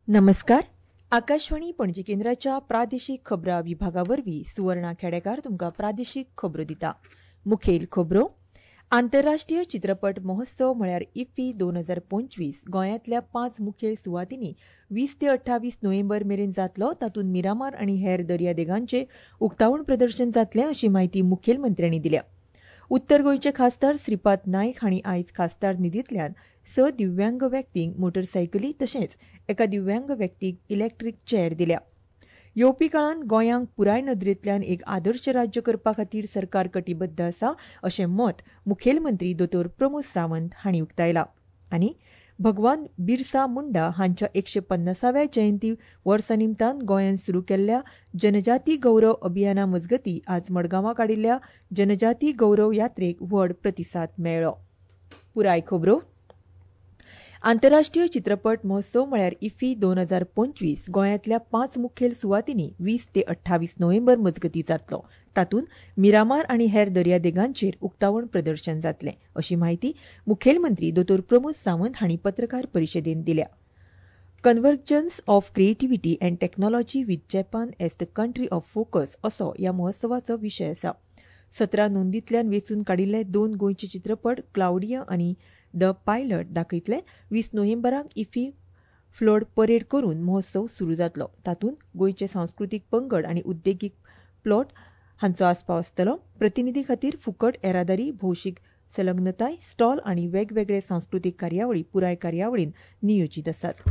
नमस्कार. आकाशवाणी पणजी केंद्राच्या प्रादेशीक खबरां विभागावरवीं सुवर्णा खेडेकार तुमकां प्रादेशीक खबरो दिता. मुखेल खबरो. आंतरराष्ट्रीय चित्रपट महोत्सव म्हळ्यार इफ्फी 2025 गोंयांतल्या 5 मुखेल सुवातींनी 20 ते 28 नोव्हेंबर मेरेन जातलो. तातूंत मिरामार आनी हेर दर्यादेगांचेर उक्तावण प्रदर्शन जातलें अशी माहिती मुखेलमंत्र्यांनी दिल्या. उत्तर गोंयचे खासदार श्रीपाद नायक हांणी आयज खासदार निधींतल्यान 6 दिव्यांग व्यक्तींक मोटरसायकली तशेंच एका दिव्यांग व्यक्तीक इलेक्ट्रीक चेअर दिल्या. येवपी काळांत गोंयांक पुराय नदरेंतल्यान एक आदर्श राज्य करपा खातीर सरकार कटिबद्ध आसा अशें मत मुखेलमंत्री दोतोर प्रमोद सावंत हांणी उक्तायलां. आनी भगवान बिरसा मुंडा हांच्या 150व्या जयंती वर्सा निमतान गोंयांत सुरू केल्ल्या जनजाती गौरव अभियाना मजगतीं आज मडगांवां काडिल्ल्या जनजाती गौरव यात्रेक व्हड प्रतिसाद मेळ्ळो. पुराय खबरो. आंतरराष्ट्रीय चित्रपट महोत्सव म्हळ्यार इफ्फी 2025 गोंयांतल्या 5 मुखेल सुवातींनी 20 ते 28 नोव्हेंबर मजगतीं जातलो. तातूंत मिरामार आनी हेर दर्यादेगांचेर उक्तावण प्रदर्शन जातलें अशी माहिती मुखेलमंत्री दोतोर प्रमोद सावंत हांणी पत्रकार परिशदेंत दिल्या. Convergence of creativity and technology with Japan as the country of focus असो ह्या महोत्सवाचो विशय आसा. 17 नोंदींतल्यान वेंचून काडिल्ले 2 गोंयचे चित्रपट क्लाउडिया आनी द पायलट दाखयतले. 20 नोव्हेंबराक इफ्फी फ्लोट परेड करून महोत्सव सुरू जातलो. तातूंत गोंयचे सांस्कृतीक पंगड आनी उद्देगीक प्लॉट हांचो आस्पाव आसतलो. प्रतिनिधी खातीर फुकट येरादारी, भौशीक संलग्नताय, स्टॉल आनी वेगवेगळे सांस्कृतीक कार्यावळी पुराय कार्यावळीन नियोजीत आसात.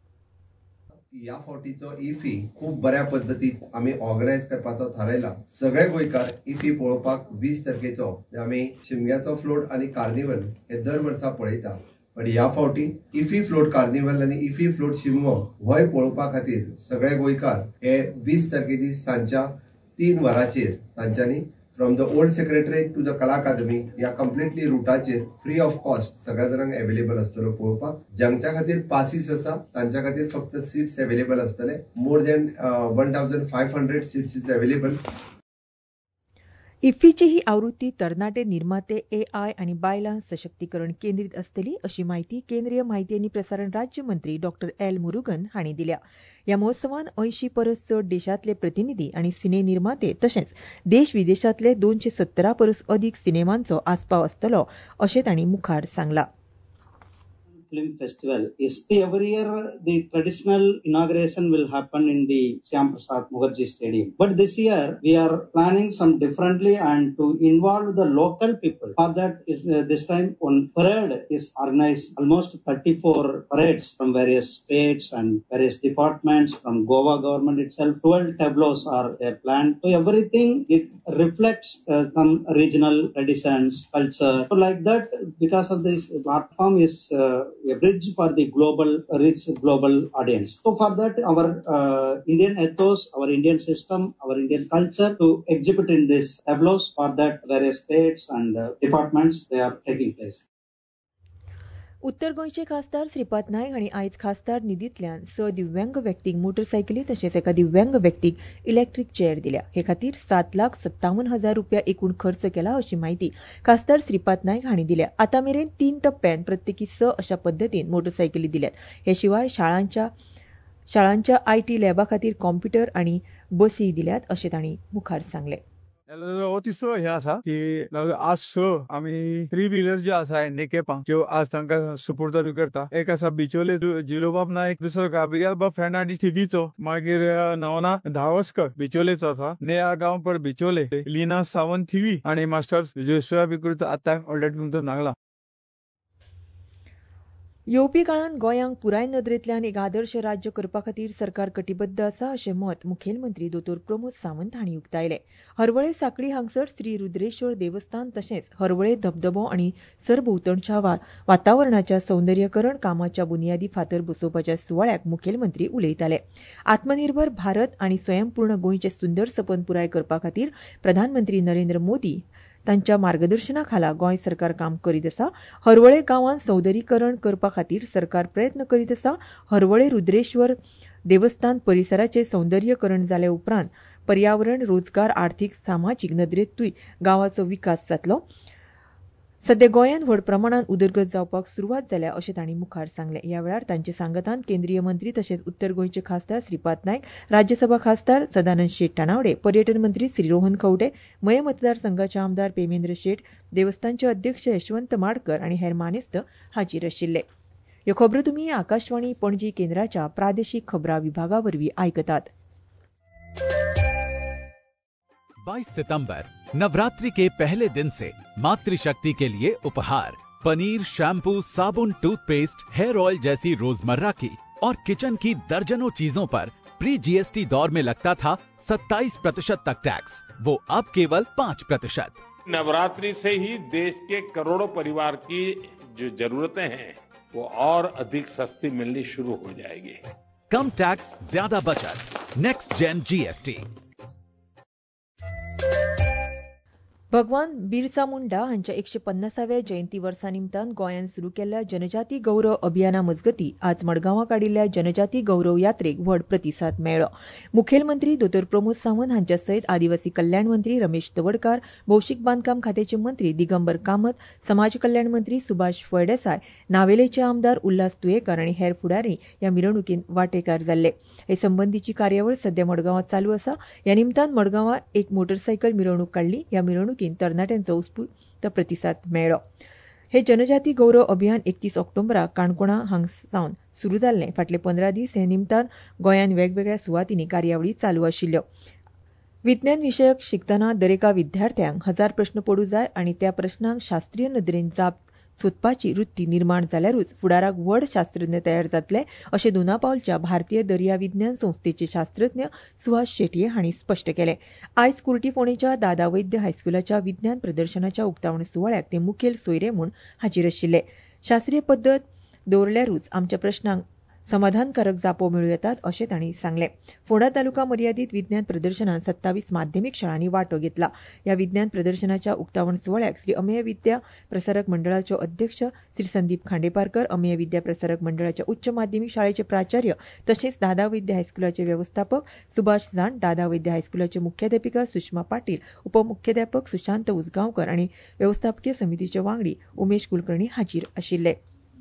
या फावटीचो इफ्फी खूब बऱ्या पद्धतीत आमी ऑर्गनायज करपाचो थारायला. सगळे गोंयकार इफ्फी पळोवपाक 20 तारखेचो आमी शिमग्याचो फ्लोट आनी कार्निवल हे दर वर्सा पळयता. पण ह्या फावटी इफ्फी फ्लोट कार्निवल आनी इफ्फी फ्लोट शिमगो होय पळोवपा खातीर सगळे गोंयकार हे 20 तारखेची सांजच्या 3 वरांचेर तांच्यांनी from the old secretariat to the Kala academy या कम्प्लिटली रुटाचेर फ्री ऑफ कॉस्ट सगळ्या जाणांक अवेलेबल आसतलो पळोवपाक. ज्यांच्या खातीर पासीस आसा तांच्या खातीर फक्त सीट्स अवेलेबल आसतले. More than 1500 seats is available. इफ्फीची ही आवृत्ती तरणाटे निर्माते, AI आनी बायलां सशक्तीकरण केंद्रीत आसतली अशी माहिती केंद्रीय म्हायती आनी प्रसारण राज्य मंत्री डॉ. एल. मुरुगन हांणी दिल्या. ह्या महोत्सवांत 80 परस चड देशांतले प्रतिनिधी आनी सिने निर्माते तशेंच देश विदेशांतले 217 परस अदीक सिनेमांचो आस्पाव आसतलो अशें तांणी मुखार सांगलां. Film Festival is every year the traditional inauguration will happen in the Syam Prasad Mukherjee Stadium. But this year we are planning some differently and to involve the local people. For that is this time one parade is organized, almost 34 parades from various states and various departments from Goa government itself. 12 tableaus are planned. So everything it reflects some regional traditions, culture. So like that, because of this platform is a bridge for the reach global audience. So for that, our Indian ethos, our Indian system, our Indian culture to exhibit in this tableaus. For that, various states and departments they are taking place. उत्तर गोंयचे खासदार श्रीपाद नायक हांणी आयज खासदार निधींतल्यान 6 दिव्यांग व्यक्तींक मोटरसायकली तशेंच एका दिव्यांग व्यक्तीक इलेक्ट्रीक चेअर दिल्या. हे खातीर 7,57,000 रुपया एकूण खर्च केला अशी माहिती खासदार श्रीपाद नायक हांणी दिल्या. आतां मेरेन 3 टप्प्यान प्रत्येकी 6 अशा पद्दतीन मोटरसायकली दिल्यात. हे शिवाय शाळांच्या IT लॅबा खातीर कॉम्प्युटर आनी बसी दिल्यात अशें तांणी मुखार सांगलें. तिसरो हे आसा की आज 6 आमी 3 व्हिलर जे आसा हँडिकॅपांक ज्यो आज तांकां सुपूर्द करता. एक आसा बिचोले जिलोबाब नायक, दुसरो गाब्रियल बाब फेर्नांडीस थिगीचो, मागीर नवना धावस्कर बिचोलेचो आसा, नेहा गांवकर बिचोले, लिना सावंत थिवी आनी मास्टर्स जोशुआ बिकुर्त आतां ऑलरेडी तुमकां सांगला. येवपी काळांत गोंयांक पुराय नदरेंतल्यान एक आदर्श राज्य करपा खातीर सरकार कटिबद्ध आसा अशें मत मुखेलमंत्री दोतोर प्रमोद सावंत हांणी उक्तायलें. हरवळे सांखळी हांगसर श्री रुद्रेश्वर देवस्थान तशेंच हरवळे धबधबो आनी सरभोंवतणच्या वातावरणाच्या सौंदर्यकरण कामाच्या बुनयादी फातर बसोवपाच्या सुवाळ्याक मुखेलमंत्री उलयताले. आत्मनिर्भर भारत आनी स्वयंपूर्ण गोंयचें सुंदर सपन पुराय करपा खातीर प्रधानमंत्री नरेंद्र मोदी तांच्या मार्गदर्शना खाला गोंय सरकार काम करीत आसा. हरवळे गांवांत सौंदर्यीकरण करपा खातीर सरकार प्रयत्न करीत आसा. हरवळे रुद्रेश्वर देवस्थान परिसराचें सौंदर्यीकरण जाल्या उपरांत पर्यावरण, रोजगार, आर्थीक, सामाजीक नदरेंतूय गांवाचो विकास जातलो. सध्या गोंयांत व्हड प्रमाणात उदरगत जावपाक सुरवात जाल्या अशें तांणी मुखार सांगलें. ह्या वेळार तांचे सांगतान केंद्रीय मंत्री तशेंच उत्तर गोंयचे खासदार श्रीपाद नायक, राज्यसभा खासदार सदानंद शेट टाणावडे, पर्यटन मंत्री श्री रोहन खंवटे, मये मतदारसंघाचे आमदार पेमेंद्र शेट, देवस्थानचे अध्यक्ष यशवंत माडकर आनी हेर मानेस्त हाजीर आशिल्ले. ह्यो खबरो तुमी आकाशवाणी पणजी केंद्राच्या प्रादेशीक खबरां विभागा वरवीं आयकतात. 22 सितंबर नवरात्रि के पहले दिन से मातृशक्ति के लिए उपहार पनीर, शैम्पू, साबुन, टूथपेस्ट, हेयर ऑयल जैसी रोजमर्रा की और किचन की दर्जनों चीजों पर प्री जीएसटी दौर में लगता था 27% तक टैक्स, वो अब केवल 5%। नवरात्रि से ही देश के करोड़ों परिवार की जो जरूरतें हैं वो और अधिक सस्ती मिलनी शुरू हो जाएगी। कम टैक्स, ज्यादा बचत, नेक्स्ट जेन जीएसटी। भगवान बिरसा मुंडा हांच्या 150व्या जयंती वर्सा निमतान गोंयांत सुरू केल्ल्या जनजाती गौरव अभियाना मजगती आज मडगांवां काडिल्ल्या जनजाती गौरव यात्रेक व्हड प्रतिसाद मेळ्ळो. मुखेलमंत्री दोतोर प्रमोद सावंत हांच्या सयत आदिवासी कल्याण मंत्री रमेश तवडकार, भौशीक बांदकाम खात्याचे मंत्री दिगंबर कामत, समाज कल्याण मंत्री सुभाष फळदेसाय, नावेलेचे आमदार उल्हास तुयेकर आनी हेर फुडारी ह्या मिरवणुकीत वांटेकार जाल्ले. हे संबंधीची कार्यावळ सध्या मडगांवां चालू आसा. ह्या निमतान मडगांवां एक मोटरसायकल मिरवणूक काडली. ह्या मिरवणुकीत तरणाट्यांचो उत्स्फूर्त प्रतिसाद मेळ्ळो. हे जनजाती गौरव अभियान 31 ऑक्टोबराक काणकोणा हांगासावन सुरू जाल्लें. फाटले 15 दीस हे निमतान गोंयांत वेगवेगळ्या सुवातींनी कार्यावळी चालू आशिल्ल्यो. विज्ञान विशयक शिकतना दरेका विद्यार्थ्यांक 1000 प्रस्न पडूं जाय आनी त्या प्रस्नांक शास्त्रीय नदरेन जाप सोदपाची वृत्ती निर्माण जाल्यारूच फुडाराक व्हड शास्त्रज्ञ तयार जातले अशें दोनापावलच्या भारतीय दर्या विज्ञान संस्थेचे शास्त्रज्ञ सुहास शेटये हांणी स्पश्ट केलें. आयज कुर्टी फोंडेच्या दादा वैद्य हायस्कुलाच्या विज्ञान प्रदर्शनाच्या उक्तावण सुवाळ्याक ते मुखेल सोयरे म्हूण हाजीर आशिल्ले. शास्त्रीय पद्दत दवरल्यारूच आमच्या प्रस्नांक समाधानकारक जापो मेळूं येतात अशें तांणी सांगलें. फोंडा तालुका मर्यादीत विज्ञान प्रदर्शनात 27 माध्यमीक शाळांनी वांटो घेतला. ह्या विज्ञान प्रदर्शनाच्या उक्तावण सुवाळ्याक श्री अमेय विद्या प्रसारक मंडळाच्यो अध्यक्ष श्री संदीप खांडेपारकर, अमेय विद्या प्रसारक मंडळाच्या उच्च माध्यमीक शाळेचे प्राचार्य तशेंच दादा वैद्य हायस्कुलाचे व्यवस्थापक सुभाष जाण, दादा वैद्य हायस्कुलाचे मुख्याध्यापिका सुषमा पाटील, उपमुख्याध्यापक सुशांत उसगांवकर आनी व्यवस्थापकीय समितीचे वांगडी उमेश कुलकर्णी हाजीर आशिल्ले.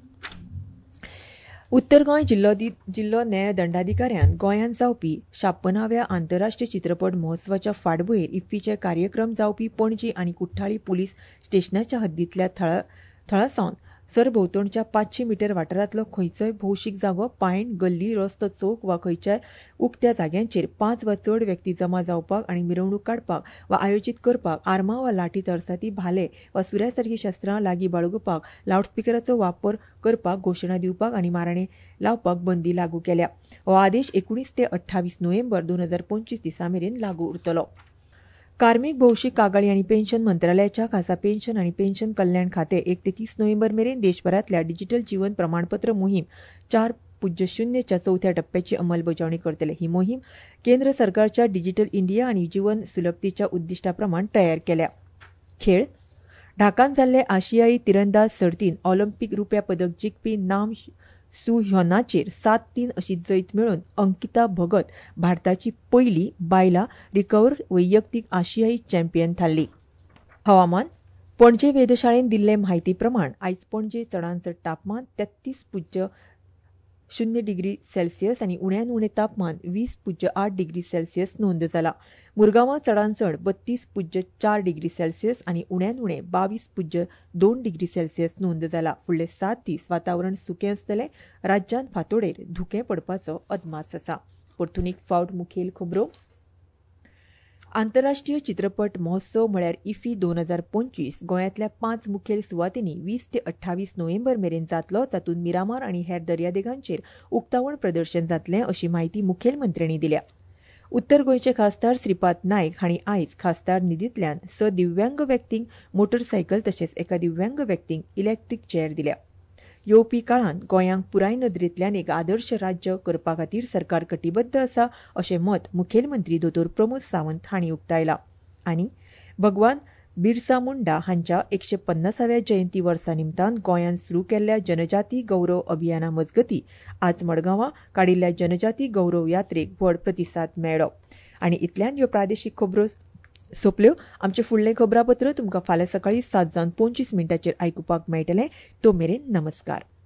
उत्तर गोंय जिल्लो न्याय दंडाधिकाऱ्यान गोंयांत जावपी 56व्या आंतरराष्ट्रीय चित्रपट महोत्सवाच्या फाटभुंयेर इफ्फीचे कार्यक्रम जावपी पणजी आनी कुठ्ठाळी पुलीस स्टेशनाच्या हद्दींतल्या थळासावन सरभोंवतणच्या 500 मीटर वाठारांतलो खंयचोय भौशीक जागो, पायंड, गल्ली, रस्तो, चौक वा खंयच्याय उक्त्या जाग्यांचेर 5 वा चड व्यक्ती जमा जावपाक आनी मिरवणूक काडपाक वा आयोजीत करपाक आर्मां वा लाठी तरसाती भाले वा सुऱ्या सारकी शस्त्रां लागीं बाळगूपाक, लावडस्पिकराचो वापर करपाक, घोशणा दिवपाक आनी माराणे लावपाक बंदी लागू केल्या. हो आदेश 19 ते 28 नोव्हेंबर 2025 दिसा मेरेन लागू उरतलो. कार्मिक, भौशीक, कागाळी आनी पेन्शन मंत्रालयाच्या खासा पेन्शन आनी पेन्शन कल्याण खातें 1 ते 30 नोव्हेंबर मेरेन देशभरांतल्या डिजिटल जीवन प्रमाणपत्र मोहीम 4.0च्या 4थ्या टप्प्याची अंमलबजावणी करतले. ही मोहीम केंद्र सरकारच्या डिजिटल इंडिया आनी जीवन सुलभतेच्या उद्दिष्टा प्रमाण तयार केल्या. खेळ ढाकान जाल्ले आशियाई तिरंदाज सर्तींत ऑलिंपिक रुप्या पदक जिखपी नाम सू ह्योनाचेर 7-3 अशी जैत मेळोवन अंकिता भगत भारताची पयली बायला रिकर्व वैयक्तीक आशियाई चॅम्पियन थारली. हवामान पणजे वेधशाळेन दिल्ले म्हायती प्रमाण आयज पणजे चडांत चड तापमान 33.0 डिग्री सेल्सियस आनी उण्यांत उणें तापमान 20.8 डिग्री सेल्सियस नोंद जाला. मुरगांवां चडांत चड 32.4 डिग्री सेल्सियस आनी उण्यांत उणें 22.2 डिग्री सेल्सियस नोंद जाला. फुडले 7 दीस वातावरण सुकें आसतलें. राज्यांत फांतोडेर धुकें पडपाचो अदमास आसा. परतून एक फावट मुखेल खबरो. आंतरराष्ट्रीय चित्रपट महोत्सव म्हळ्यार इफ्फी 2025 गोंयांतल्या 5 मुखेल सुवातींनी 20 ते 28 नोव्हेंबर मेरेन जातलो. तातूंत मिरामार आनी हेर दर्यादेगांचेर उक्तावण प्रदर्शन जातलें अशी माहिती मुखेलमंत्र्यांनी दिल्या. उत्तर गोंयचे खासदार श्रीपाद नायक हांणी आयज खासदार निधींतल्यान 6 दिव्यांग व्यक्तींक मोटरसायकल तशेंच एका दिव्यांग व्यक्तींक इलेक्ट्रीक चेअर दिल्या. येवपी काळांत गोंयांक पुराय नदरेंतल्यान एक आदर्श राज्य करपा खातीर सरकार कटिबद्ध आसा अशें मत मुखेलमंत्री दोतोर प्रमोद सावंत हांणी उक्तायलां. आनी भगवान बिरसा मुंडा हांच्या 150व्या जयंती वर्सा निमतान गोंयांत सुरू केल्ल्या जनजाती गौरव अभियाना मजगती आज मडगांवां काडिल्ल्या जनजाती गौरव यात्रेक व्हड प्रतिसाद मेळ्ळो. आनी इतल्यान ह्यो प्रादेशीक खबरो सोपल्यो आमचे फुडले खबरापत्र तुमकां फाल्यां सकाळीं 7:25 आयकुपाक मेळटलें. तो मेरेन नमस्कार.